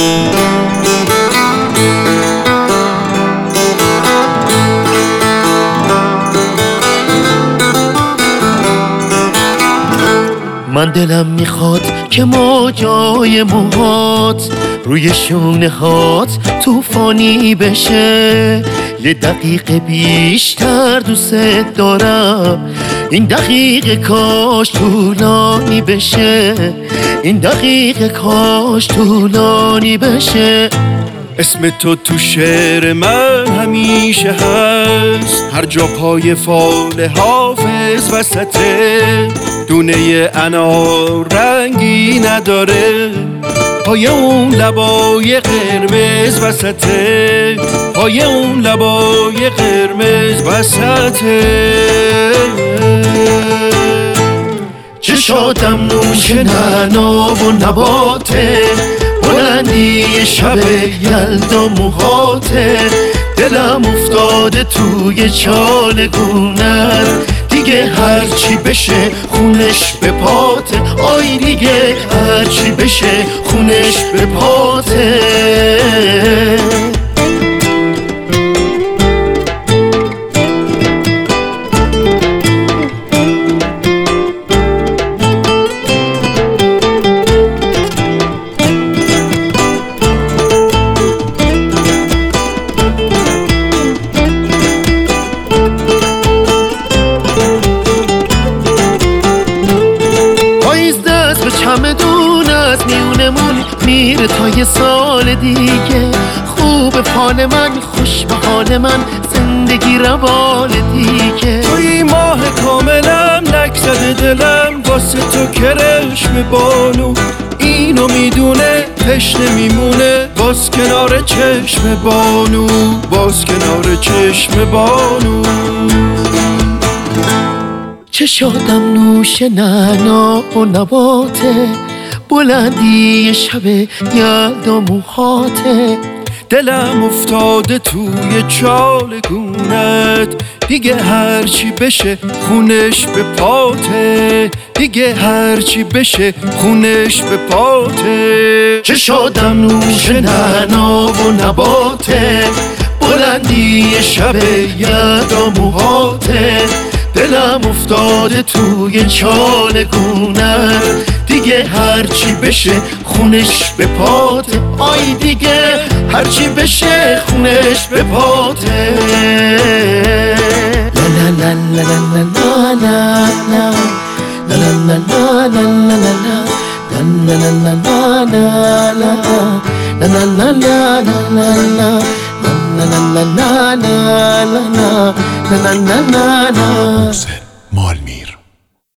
من دلم میخواد که موجای موهات روی شونه هات توفانی بشه، یه دقیقه بیشتر دوست دارم، این دقیقه کاش طولانی بشه، این دقیقه کاش طولانی بشه. اسم تو شعر من همیشه هست، هر جا پای فال حافظ وسطه، دونه انار رنگی نداره، پای اون لبای قرمز وسطه، پای اون لبای قرمز وسطه. چشاتم نوش نعنا و نباته، بلندی شب یلدا موهاته، دلم افتاده توی چال گونت، دیگه هرچی بشه خونش به پاته، آی دیگه هرچی بشه خونش به پاته. چمدون از میونمون میره تا یه سال دیگه، خوب حال من، خوش به حال من، زندگی روال دیگه. توی ماه کاملم نکزده دلم واسه تو کرشم بانو، اینو میدونه تشنه میمونه باز کنار چشم بانو، باز کنار چشم بانو. چشاتم نوش نعنا و نباته، بلندی شب یلدا موهاته، دلم افتاده توی چال گونت، دیگه هرچی بشه خونش به پاته، دیگه هرچی بشه خونش به پاته. چشاتم نوش نعنا و نباته، بلندی شب یلدا موهاته، دلم افتاده توی چال گونت، دیگه هرچی بشه خونش به پاته، آی دیگه هرچی بشه خونش به پاته. لا لا لا لا لا لا لا لا لا لا لا لا لا لا.